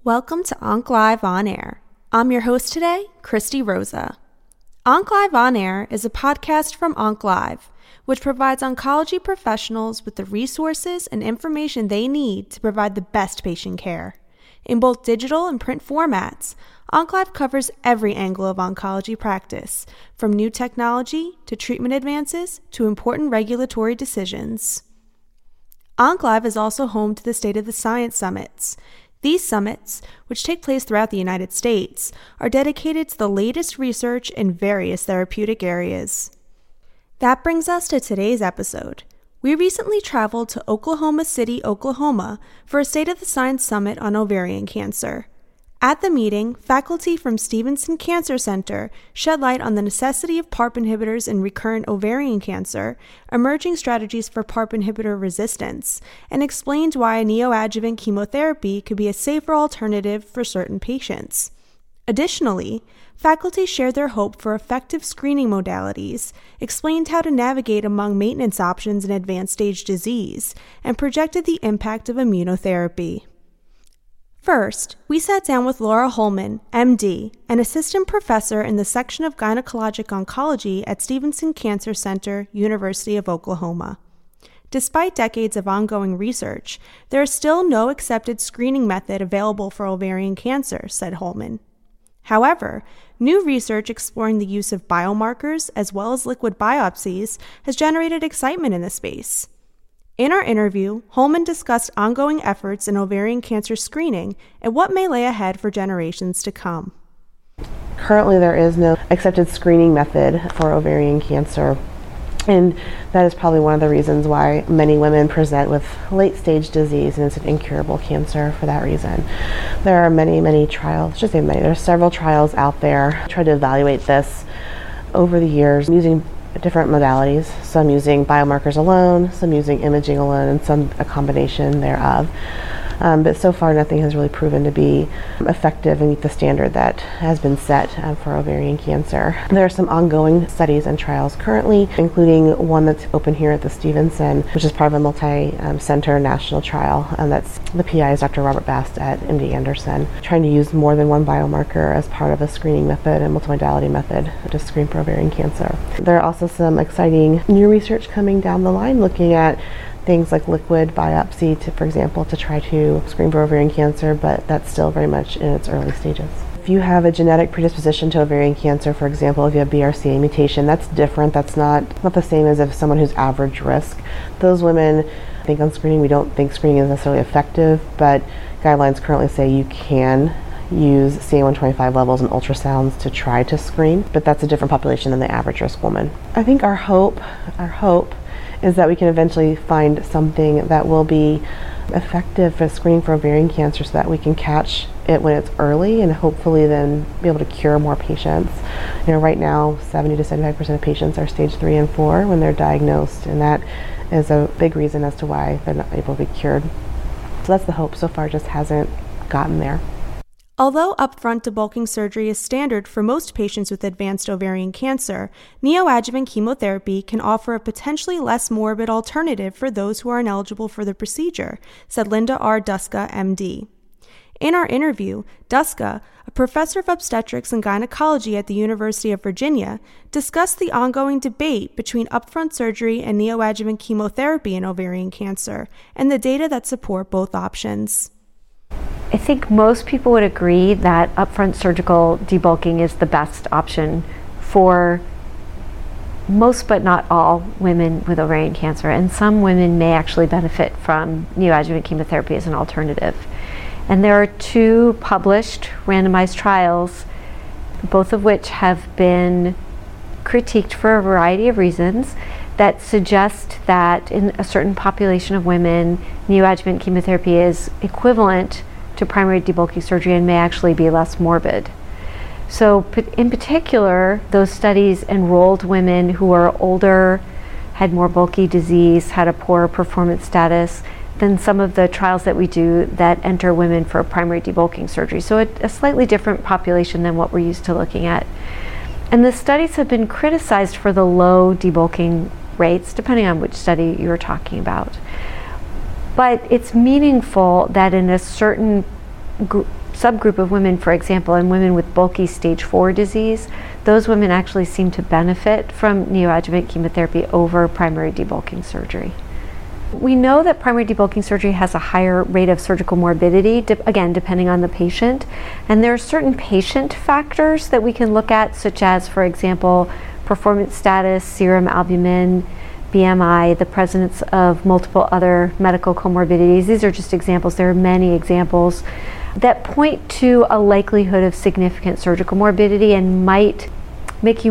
Welcome to Onc Live On Air. I'm your host today, Christy Rosa. Onc Live On Air is a podcast from Onc Live, which provides oncology professionals with the resources and information they need to provide the best patient care. In both digital and print formats, Onc Live covers every angle of oncology practice, from new technology to treatment advances to important regulatory decisions. Onc Live is also home to the State of the Science Summits. These summits, which take place throughout the United States, are dedicated to the latest research in various therapeutic areas. That brings us to today's episode. We recently traveled to Oklahoma City, Oklahoma, for a State of the Science Summit on ovarian cancer. At the meeting, faculty from Stephenson Cancer Center shed light on the necessity of PARP inhibitors in recurrent ovarian cancer, emerging strategies for PARP inhibitor resistance, and explained why neoadjuvant chemotherapy could be a safer alternative for certain patients. Additionally, faculty shared their hope for effective screening modalities, explained how to navigate among maintenance options in advanced stage disease, and projected the impact of immunotherapy. First, we sat down with Laura Holman, MD, an assistant professor in the section of gynecologic oncology at Stephenson Cancer Center, University of Oklahoma. Despite decades of ongoing research, there is still no accepted screening method available for ovarian cancer, said Holman. However, new research exploring the use of biomarkers as well as liquid biopsies has generated excitement in the space. In our interview, Holman discussed ongoing efforts in ovarian cancer screening and what may lay ahead for generations to come. Currently, there is no accepted screening method for ovarian cancer, and that is probably one of the reasons why many women present with late-stage disease, and it's an incurable cancer for that reason. There are many trials, there are several trials out there trying to evaluate this over the years using different modalities, some using biomarkers alone, some using imaging alone, and some a combination thereof. But so far nothing has really proven to be effective and meet the standard that has been set for ovarian cancer. There are some ongoing studies and trials currently, including one that's open here at the Stephenson, which is part of a multi-center national trial, and that's the PI is Dr. Robert Bast at MD Anderson, trying to use more than one biomarker as part of a screening method and multimodality method to screen for ovarian cancer. There are also some exciting new research coming down the line looking at things like liquid biopsy, for example, to try to screen for ovarian cancer, but that's still very much in its early stages. If you have a genetic predisposition to ovarian cancer, for example, if you have BRCA mutation, that's different. That's not the same as if someone who's average risk. Those women, I think on screening, we don't think screening is necessarily effective, but guidelines currently say you can use CA-125 levels and ultrasounds to try to screen, but that's a different population than the average risk woman. I think our hope is that we can eventually find something that will be effective for screening for ovarian cancer so that we can catch it when it's early and hopefully then be able to cure more patients. Right now 70 to 75% of patients are stage 3 and 4 when they're diagnosed, and that is a big reason as to why they're not able to be cured. So that's the hope. So far, just hasn't gotten there. Although upfront debulking surgery is standard for most patients with advanced ovarian cancer, neoadjuvant chemotherapy can offer a potentially less morbid alternative for those who are ineligible for the procedure, said Linda R. Duska, MD. In our interview, Duska, a professor of obstetrics and gynecology at the University of Virginia, discussed the ongoing debate between upfront surgery and neoadjuvant chemotherapy in ovarian cancer and the data that support both options. I think most people would agree that upfront surgical debulking is the best option for most but not all women with ovarian cancer, and some women may actually benefit from neoadjuvant chemotherapy as an alternative. And there are 2 published randomized trials, both of which have been critiqued for a variety of reasons, that suggest that in a certain population of women, neoadjuvant chemotherapy is equivalent to primary debulking surgery and may actually be less morbid. So in particular, those studies enrolled women who are older, had more bulky disease, had a poorer performance status than some of the trials that we do that enter women for primary debulking surgery. So a slightly different population than what we're used to looking at. And the studies have been criticized for the low debulking rates, depending on which study you're talking about. But it's meaningful that in a certain subgroup of women, for example, in women with bulky stage 4 disease, those women actually seem to benefit from neoadjuvant chemotherapy over primary debulking surgery. We know that primary debulking surgery has a higher rate of surgical morbidity, again, depending on the patient. And there are certain patient factors that we can look at, such as, for example, performance status, serum albumin, BMI, the presence of multiple other medical comorbidities. These are just examples. There are many examples that point to a likelihood of significant surgical morbidity and might make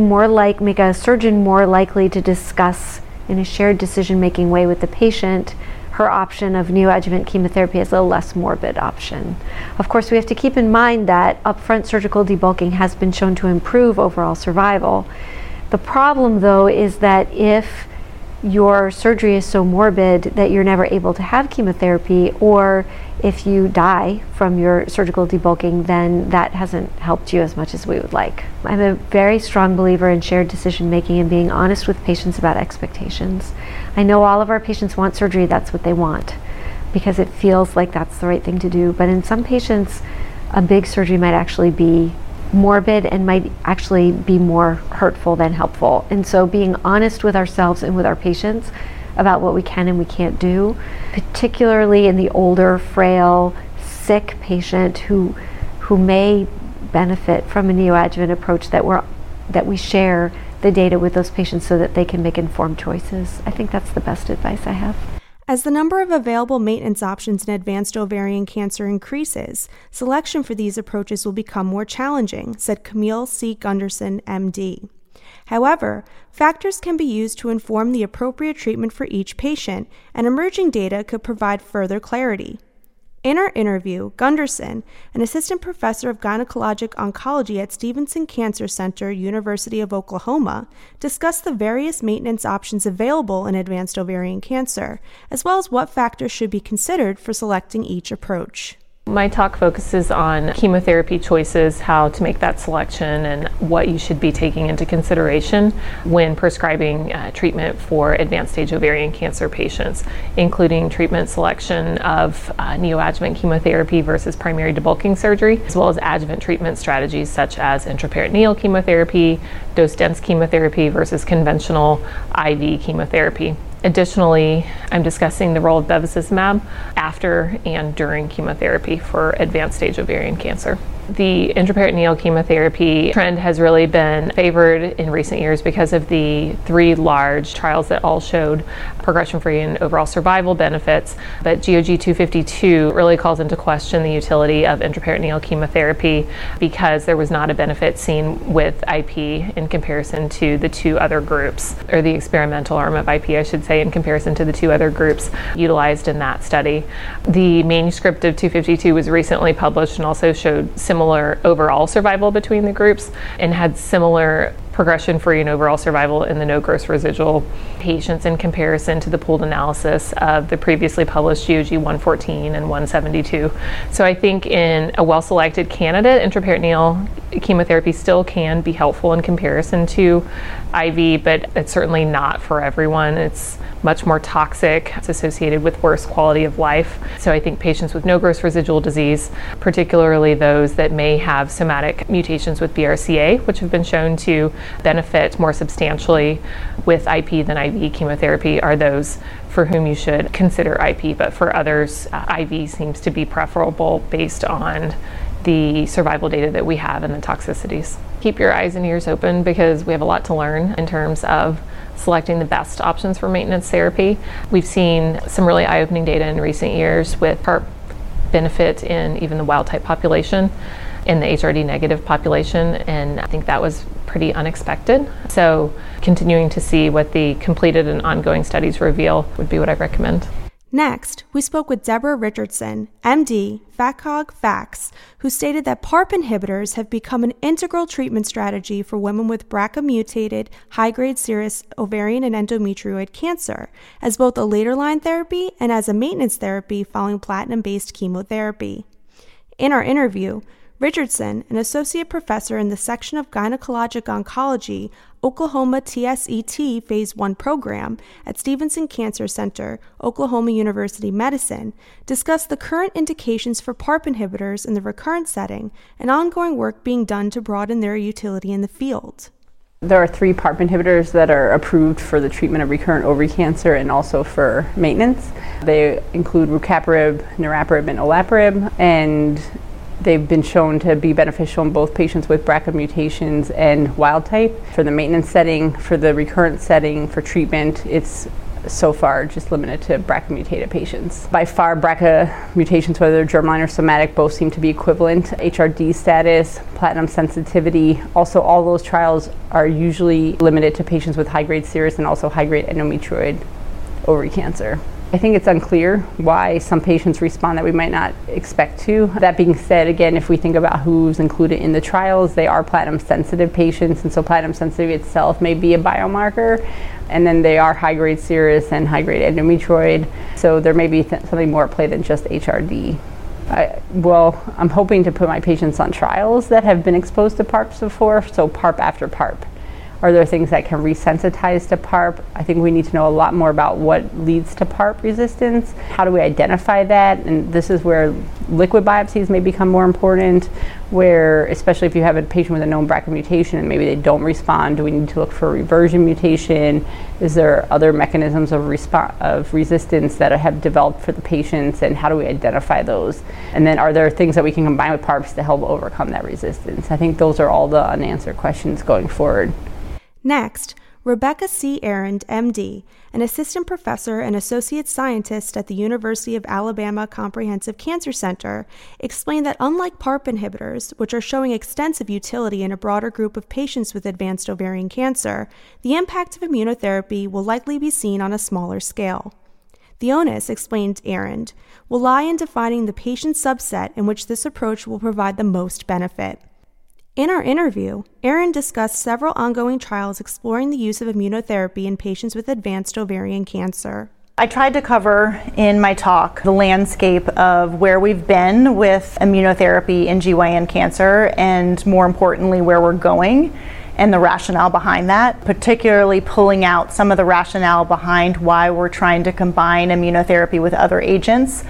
a surgeon more likely to discuss in a shared decision-making way with the patient her option of neoadjuvant chemotherapy as a less morbid option. Of course, we have to keep in mind that upfront surgical debulking has been shown to improve overall survival. The problem, though, is that if your surgery is so morbid that you're never able to have chemotherapy, or if you die from your surgical debulking, then that hasn't helped you as much as we would like. I'm a very strong believer in shared decision making and being honest with patients about expectations. I know all of our patients want surgery, that's what they want, because it feels like that's the right thing to do. But in some patients, a big surgery might actually be morbid and might actually be more hurtful than helpful. And so being honest with ourselves and with our patients about what we can and we can't do, particularly in the older, frail, sick patient who may benefit from a neoadjuvant approach, that we share the data with those patients so that they can make informed choices. I think that's the best advice I have. As the number of available maintenance options in advanced ovarian cancer increases, selection for these approaches will become more challenging, said Camille C. Gunderson, MD. However, factors can be used to inform the appropriate treatment for each patient, and emerging data could provide further clarity. In our interview, Gunderson, an assistant professor of gynecologic oncology at Stevenson Cancer Center, University of Oklahoma, discussed the various maintenance options available in advanced ovarian cancer, as well as what factors should be considered for selecting each approach. My talk focuses on chemotherapy choices, how to make that selection, and what you should be taking into consideration when prescribing treatment for advanced stage ovarian cancer patients, including treatment selection of neoadjuvant chemotherapy versus primary debulking surgery, as well as adjuvant treatment strategies such as intraperitoneal chemotherapy, dose-dense chemotherapy versus conventional IV chemotherapy. Additionally, I'm discussing the role of bevacizumab after and during chemotherapy for advanced stage ovarian cancer. The intraperitoneal chemotherapy trend has really been favored in recent years because of the 3 large trials that all showed progression-free and overall survival benefits. But GOG 252 really calls into question the utility of intraperitoneal chemotherapy because there was not a benefit seen with IP in comparison to the 2 other groups, or the experimental arm of IP, I should say, in comparison to the 2 other groups utilized in that study. The manuscript of 252 was recently published and also showed similar overall survival between the groups and had similar progression-free and overall survival in the no gross residual patients in comparison to the pooled analysis of the previously published GOG 114 and 172. So I think in a well-selected candidate, intraperitoneal chemotherapy still can be helpful in comparison to IV, but it's certainly not for everyone. It's much more toxic. It's associated with worse quality of life. So I think patients with no gross residual disease, particularly those that may have somatic mutations with BRCA, which have been shown to benefit more substantially with IP than IV chemotherapy, are those for whom you should consider IP. But for others, IV seems to be preferable based on the survival data that we have and the toxicities. Keep your eyes and ears open because we have a lot to learn in terms of selecting the best options for maintenance therapy. We've seen some really eye-opening data in recent years with PARP benefit in even the wild-type population, in the HRD negative population, and I think that was pretty unexpected. So continuing to see what the completed and ongoing studies reveal would be what I recommend. Next, we spoke with Deborah Richardson, MD, FACOG FACS, who stated that PARP inhibitors have become an integral treatment strategy for women with BRCA-mutated, high-grade serous ovarian and endometrioid cancer, as both a later-line therapy and as a maintenance therapy following platinum-based chemotherapy. In our interview, Richardson, an associate professor in the section of gynecologic oncology, Oklahoma TSET Phase 1 program at Stevenson Cancer Center, Oklahoma University Medicine, discussed the current indications for PARP inhibitors in the recurrent setting and ongoing work being done to broaden their utility in the field. There are 3 PARP inhibitors that are approved for the treatment of recurrent ovary cancer and also for maintenance. They include rucaparib, niraparib, and olaparib, and they've been shown to be beneficial in both patients with BRCA mutations and wild type. For the maintenance setting, for the recurrent setting, for treatment, it's so far just limited to BRCA mutated patients. By far, BRCA mutations, whether they're germline or somatic, both seem to be equivalent. HRD status, platinum sensitivity, also all those trials are usually limited to patients with high-grade serous and also high-grade endometrioid ovary cancer. I think it's unclear why some patients respond that we might not expect to. That being said, again, if we think about who's included in the trials, they are platinum sensitive patients, and so platinum sensitivity itself may be a biomarker. And then they are high-grade serous and high-grade endometrioid, so there may be something more at play than just HRD. I'm hoping to put my patients on trials that have been exposed to PARPs before, so PARP after PARP. Are there things that can resensitize to PARP? I think we need to know a lot more about what leads to PARP resistance. How do we identify that? And this is where liquid biopsies may become more important, where especially if you have a patient with a known BRCA mutation and maybe they don't respond, do we need to look for a reversion mutation? Is there other mechanisms of resistance that have developed for the patients, and how do we identify those? And then are there things that we can combine with PARPs to help overcome that resistance? I think those are all the unanswered questions going forward. Next, Rebecca C. Arend, MD, an assistant professor and associate scientist at the University of Alabama Comprehensive Cancer Center, explained that unlike PARP inhibitors, which are showing extensive utility in a broader group of patients with advanced ovarian cancer, the impact of immunotherapy will likely be seen on a smaller scale. The onus, explained Arend, will lie in defining the patient subset in which this approach will provide the most benefit. In our interview, Arend discussed several ongoing trials exploring the use of immunotherapy in patients with advanced ovarian cancer. I tried to cover in my talk the landscape of where we've been with immunotherapy in GYN cancer, and more importantly, where we're going and the rationale behind that, particularly pulling out some of the rationale behind why we're trying to combine immunotherapy with other agents.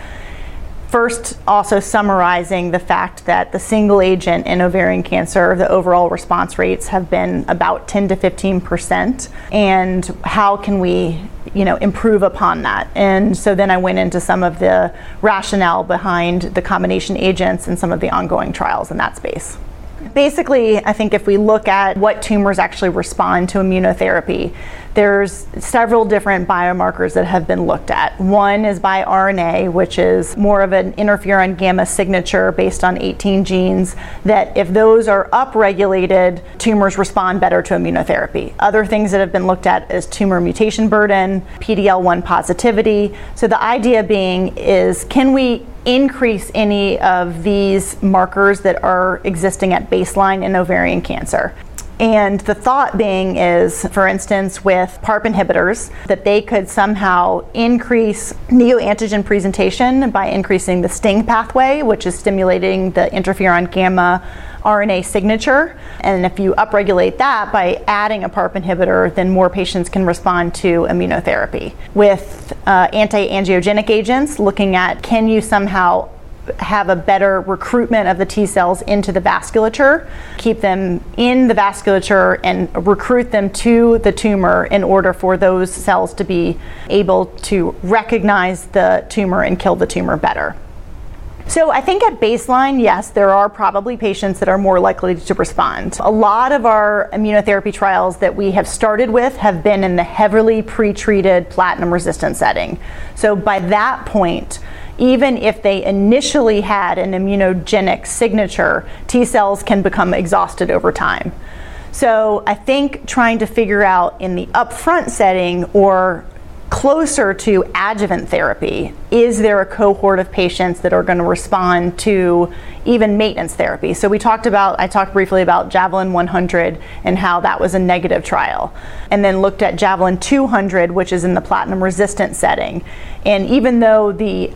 First, also summarizing the fact that the single agent in ovarian cancer, the overall response rates have been about 10 to 15%, and how can we, improve upon that. And so then I went into some of the rationale behind the combination agents and some of the ongoing trials in that space. Basically, I think if we look at what tumors actually respond to immunotherapy, there's several different biomarkers that have been looked at. One is by RNA, which is more of an interferon gamma signature based on 18 genes, that if those are upregulated, tumors respond better to immunotherapy. Other things that have been looked at is tumor mutation burden, PD-L1 positivity. So the idea being is, can we increase any of these markers that are existing at baseline in ovarian cancer? And the thought being is, for instance, with PARP inhibitors, that they could somehow increase neoantigen presentation by increasing the STING pathway, which is stimulating the interferon gamma RNA signature. And if you upregulate that by adding a PARP inhibitor, then more patients can respond to immunotherapy. With anti-angiogenic agents, looking at, can you somehow have a better recruitment of the T cells into the vasculature, keep them in the vasculature and recruit them to the tumor in order for those cells to be able to recognize the tumor and kill the tumor better. So I think at baseline, yes, there are probably patients that are more likely to respond. A lot of our immunotherapy trials that we have started with have been in the heavily pretreated platinum-resistant setting. So by that point, even if they initially had an immunogenic signature, T cells can become exhausted over time. So I think trying to figure out in the upfront setting or closer to adjuvant therapy, is there a cohort of patients that are going to respond to even maintenance therapy. So I talked briefly about Javelin 100 and how that was a negative trial, and then looked at Javelin 200, which is in the platinum resistant setting. And even though the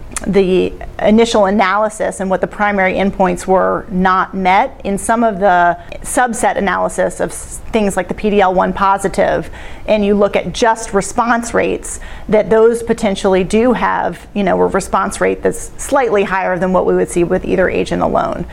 initial analysis and what the primary endpoints were not met, in some of the subset analysis of things like the PD-L1 positive, and you look at just response rates, that those potentially do have, a response rate that's slightly higher than what we would see with either agent alone.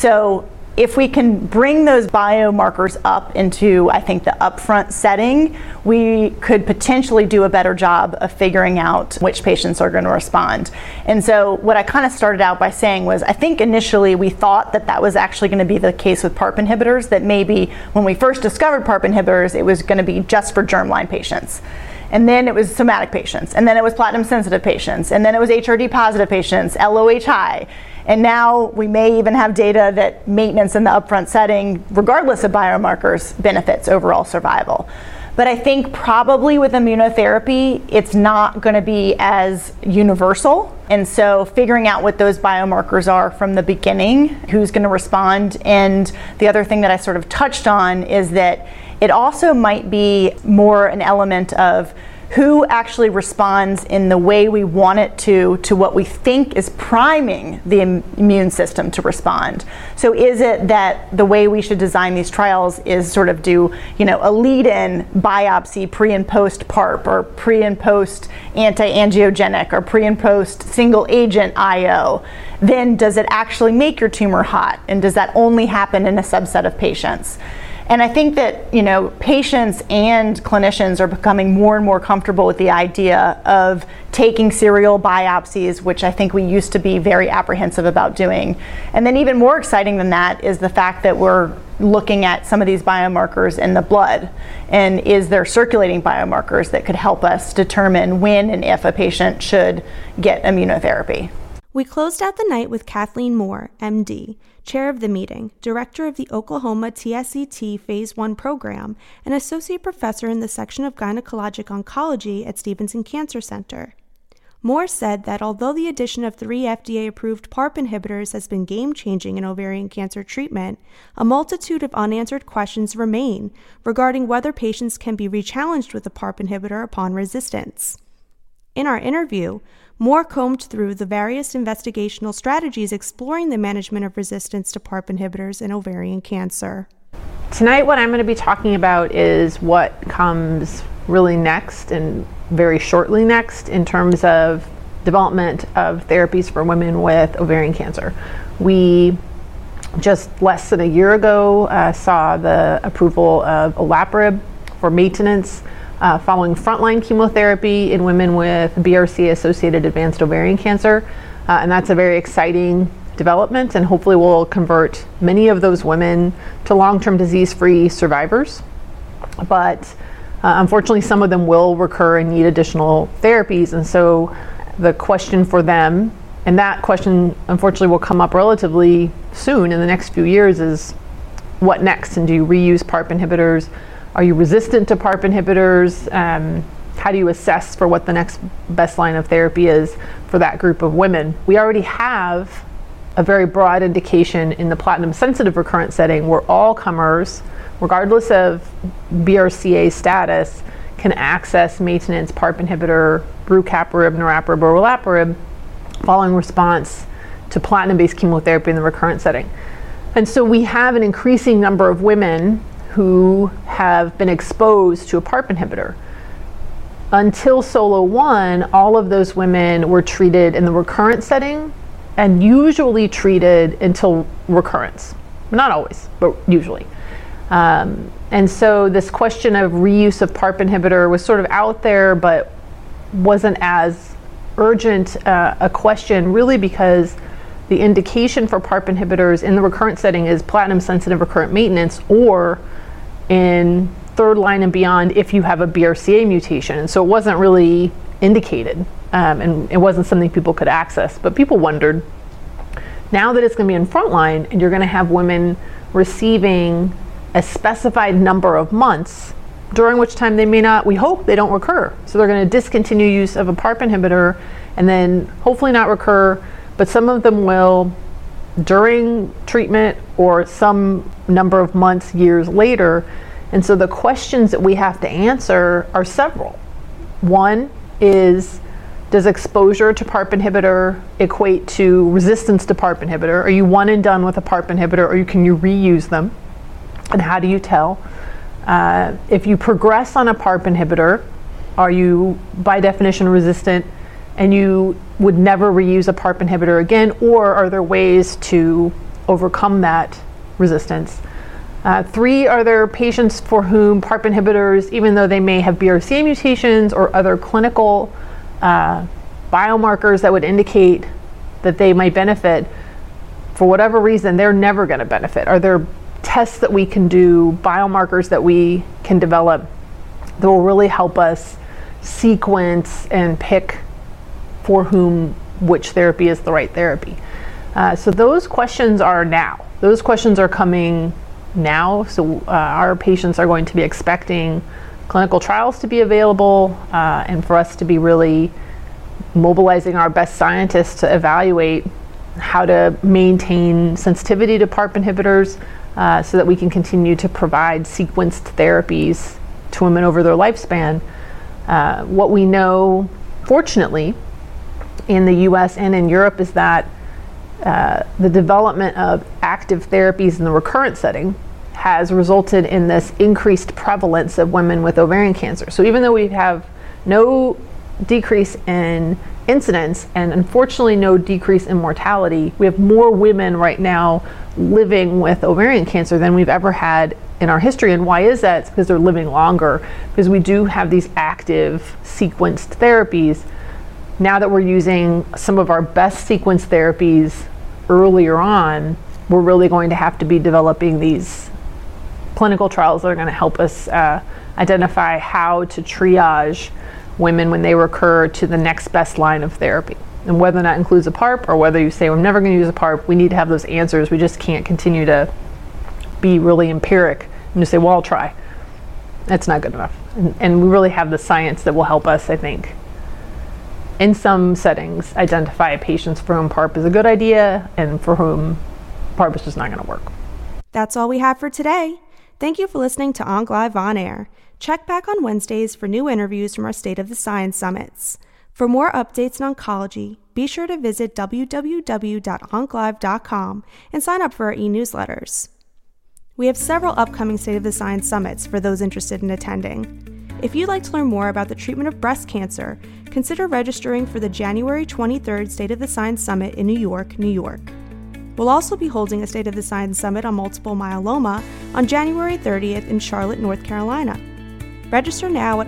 So if we can bring those biomarkers up into, I think, the upfront setting, we could potentially do a better job of figuring out which patients are going to respond. And so what I kind of started out by saying was, I think initially we thought that was actually going to be the case with PARP inhibitors, that maybe when we first discovered PARP inhibitors, it was going to be just for germline patients. And then it was somatic patients, and then it was platinum sensitive patients, and then it was HRD positive patients, LOH high. And now we may even have data that maintenance in the upfront setting, regardless of biomarkers, benefits overall survival. But I think probably with immunotherapy, it's not going to be as universal. And so figuring out what those biomarkers are from the beginning, who's going to respond. And the other thing that I sort of touched on is that it also might be more an element of who actually responds in the way we want it to what we think is priming the immune system to respond. So is it that the way we should design these trials is sort of do, a lead-in biopsy pre and post PARP, or pre and post anti-angiogenic, or pre and post single agent IO? Then does it actually make your tumor hot? And does that only happen in a subset of patients? And I think that, patients and clinicians are becoming more and more comfortable with the idea of taking serial biopsies, which I think we used to be very apprehensive about doing. And then even more exciting than that is the fact that we're looking at some of these biomarkers in the blood. And is there circulating biomarkers that could help us determine when and if a patient should get immunotherapy? We closed out the night with Kathleen Moore, MD, chair of the meeting, director of the Oklahoma TSET Phase 1 program, and associate professor in the section of gynecologic oncology at Stevenson Cancer Center. Moore said that although the addition of 3 FDA-approved PARP inhibitors has been game-changing in ovarian cancer treatment, a multitude of unanswered questions remain regarding whether patients can be rechallenged with a PARP inhibitor upon resistance. In our interview, Moore combed through the various investigational strategies exploring the management of resistance to PARP inhibitors in ovarian cancer. Tonight, what I'm going to be talking about is what comes really next, and very shortly next, in terms of development of therapies for women with ovarian cancer. We just less than a year ago saw the approval of olaparib for maintenance following frontline chemotherapy in women with BRCA-associated advanced ovarian cancer. And that's a very exciting development, and hopefully will convert many of those women to long-term disease-free survivors. But unfortunately, some of them will recur and need additional therapies. And so the question for them, and that question unfortunately will come up relatively soon in the next few years, is what next? And do you reuse PARP inhibitors? Are you resistant to PARP inhibitors? How do you assess for what the next best line of therapy is for that group of women? We already have a very broad indication in the platinum-sensitive recurrent setting where all comers, regardless of BRCA status, can access maintenance PARP inhibitor, rucaparib, niraparib, or olaparib following response to platinum-based chemotherapy in the recurrent setting. And so we have an increasing number of women who have been exposed to a PARP inhibitor. Until SOLO-1, all of those women were treated in the recurrent setting and usually treated until recurrence. Not always, but usually. And so this question of reuse of PARP inhibitor was sort of out there, but wasn't as urgent a question, really because the indication for PARP inhibitors in the recurrent setting is platinum-sensitive recurrent maintenance, or in third line and beyond if you have a BRCA mutation. And so it wasn't really indicated, and it wasn't something people could access. But people wondered, now that it's going to be in frontline and you're going to have women receiving a specified number of months, during which time they may not, we hope they don't recur. So they're going to discontinue use of a PARP inhibitor and then hopefully not recur, but some of them will during treatment or some number of months, years later. And so the questions that we have to answer are several. One is, does exposure to PARP inhibitor equate to resistance to PARP inhibitor? Are you one and done with a PARP inhibitor, or can you reuse them? And how do you tell? If you progress on a PARP inhibitor, are you by definition resistant and you would never reuse a PARP inhibitor again, or are there ways to overcome that resistance? 3, are there patients for whom PARP inhibitors, even though they may have BRCA mutations or other clinical biomarkers that would indicate that they might benefit, for whatever reason, they're never going to benefit? Are there tests that we can do, biomarkers that we can develop that will really help us sequence and pick for whom which therapy is the right therapy? So those questions are now. Those questions are coming now. So our patients are going to be expecting clinical trials to be available, and for us to be really mobilizing our best scientists to evaluate how to maintain sensitivity to PARP inhibitors, so that we can continue to provide sequenced therapies to women over their lifespan. What we know, fortunately, in the US and in Europe is that the development of active therapies in the recurrent setting has resulted in this increased prevalence of women with ovarian cancer. So even though we have no decrease in incidence and unfortunately no decrease in mortality, we have more women right now living with ovarian cancer than we've ever had in our history. And why is that? It's because they're living longer, because we do have these active sequenced therapies. Now that we're using some of our best sequenced therapies earlier on, we're really going to have to be developing these clinical trials that are going to help us identify how to triage women when they recur to the next best line of therapy. And whether that includes a PARP, or whether you say, I'm never going to use a PARP, we need to have those answers. We just can't continue to be really empiric and just say, well, I'll try. That's not good enough. And we really have the science that will help us, I think, in some settings, identify patients for whom PARP is a good idea and for whom PARP is just not going to work. That's all we have for today. Thank you for listening to Onc Live On Air. Check back on Wednesdays for new interviews from our State of the Science Summits. For more updates in oncology, be sure to visit www.onclive.com and sign up for our e-newsletters. We have several upcoming State of the Science Summits for those interested in attending. If you'd like to learn more about the treatment of breast cancer, consider registering for the January 23rd State of the Science Summit in New York, New York. We'll also be holding a State of the Science Summit on multiple myeloma on January 30th in Charlotte, North Carolina. Register now at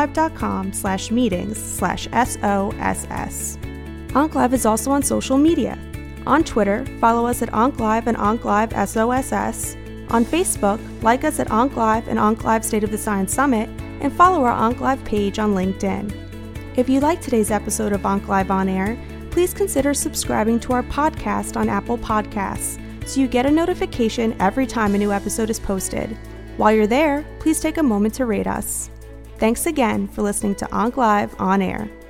onclive.com/meetings/SOSS. OncLive is also on social media. On Twitter, follow us at OncLive and OncLiveSOSS. On Facebook, like us at OncLive and OncLive State of the Science Summit, and follow our OncLive page on LinkedIn. If you liked today's episode of Onc Live On Air, please consider subscribing to our podcast on Apple Podcasts so you get a notification every time a new episode is posted. While you're there, please take a moment to rate us. Thanks again for listening to Onc Live On Air.